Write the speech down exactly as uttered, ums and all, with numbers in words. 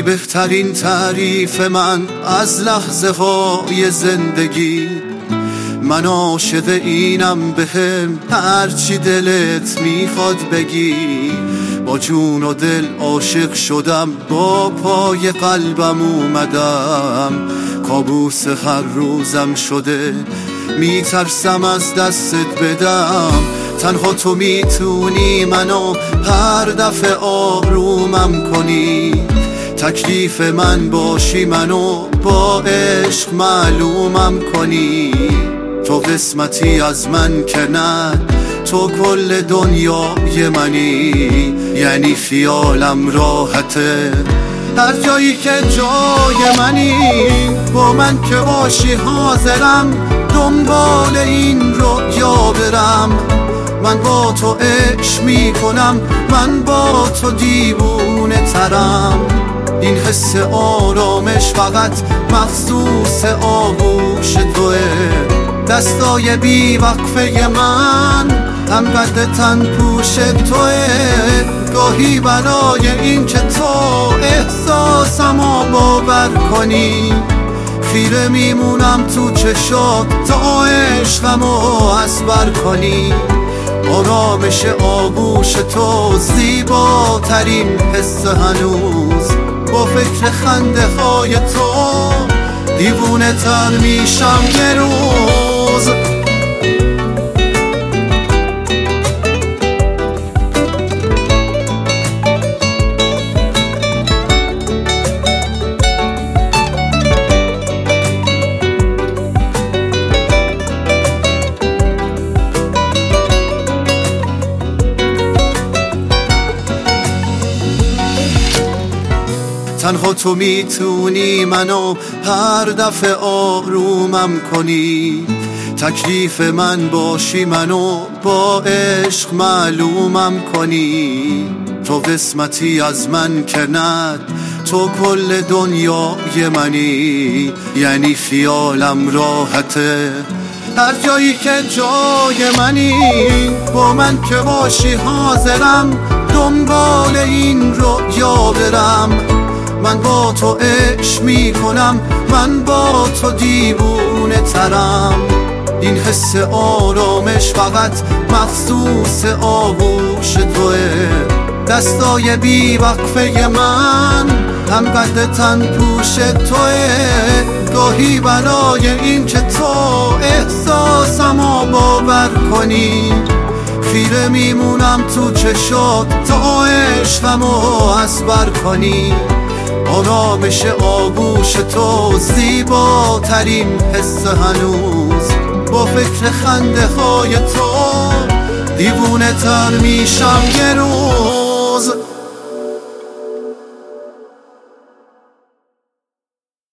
بهترین تعریف من از لحظه های زندگی. من عاشق اینم، بهم هرچی دلت میخواد بگی. با جون و دل عاشق شدم، با پای قلبم اومدم. کابوس هر روزم شده، میترسم از دستت بدم. تنها تو میتونی منو هر دفعه آرومم کنی. تکلیف من باشی، منو با عشق معلومم کنی. تو قسمتی از من که نه، تو کل دنیای منی. یعنی خیالم راحته هر جایی که جای منی. با من که باشی حاضرم دنبال این رویا برم. من با تو عشق میکنم، من با تو دیوونه ترم. این حس آرامش فقط مخصوص آغوش توه. دستای بی وقفه من هم قد تن پوش توه. گاهی برای این که تو احساسمو باور کنی، خیره میمونم تو چشات تا عشقمو اصبر کنی. آرامش آغوش تو زیباترین حس هنوز. با فکر خنده های تو دیوونه تر میشم یه روز. تنها تو میتونی منو هر دفعه آرومم کنی. تکلیف من باشی، منو با عشق معلومم کنی. تو قسمتی از من که نه، تو کل دنیای منی. یعنی خیالم راحته هر جایی که جای منی. با من که باشی حاضرم دنبال این رویا برم. من با تو عشق میکنم، من با تو دیوونه ترم. این حس آرامش فقط مخصوص آغوش توه. دستای بی وقفه من هم قد تن پوش توه. گاهی برای این که تو احساسمو باور کنی، خیره میمونم تو چشات تا عشقمو اصبر کنی. آرامش آغوش تو زیباترین حس هنوز. با فکر خنده های تو دیوونه تر میشم یه روز.